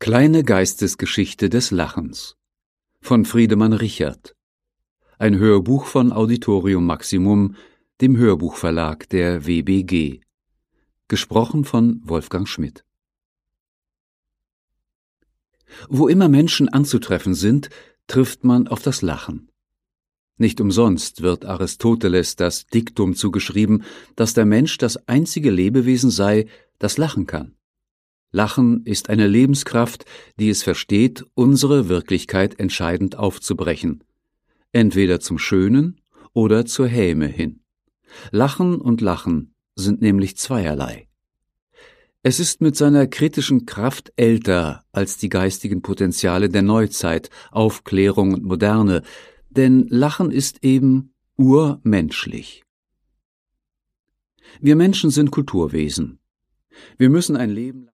Kleine Geistesgeschichte des Lachens von Friedemann Richert. Ein Hörbuch von Auditorium Maximum, dem Hörbuchverlag der WBG. Gesprochen von Wolfgang Schmidt. Wo immer Menschen anzutreffen sind, trifft man auf das Lachen. Nicht umsonst wird Aristoteles das Diktum zugeschrieben, dass der Mensch das einzige Lebewesen sei, das lachen kann. Lachen ist eine Lebenskraft, die es versteht, unsere Wirklichkeit entscheidend aufzubrechen, entweder zum Schönen oder zur Häme hin. Lachen und Lachen sind nämlich zweierlei. Es ist mit seiner kritischen Kraft älter als die geistigen Potenziale der Neuzeit, Aufklärung und Moderne, denn Lachen ist eben urmenschlich. Wir Menschen sind Kulturwesen. Wir müssen ein Leben